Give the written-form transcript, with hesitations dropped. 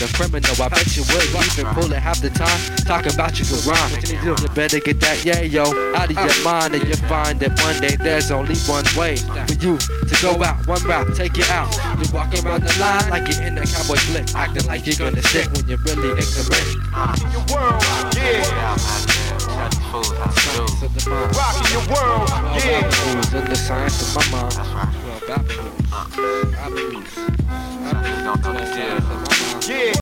a criminal, I bet you would even pull it half the time. Talking about you can rhyme. You better get that yo out of your mind, and you'll find that one day there's only one way for you to go out. One route, take it out. You're walking around the line like you're in a cowboy flick, acting like you're gonna stick when you're really ignorant. Rocking your world, yeah. Rocking your world, yeah. In the science of my mind. Well, Yeah.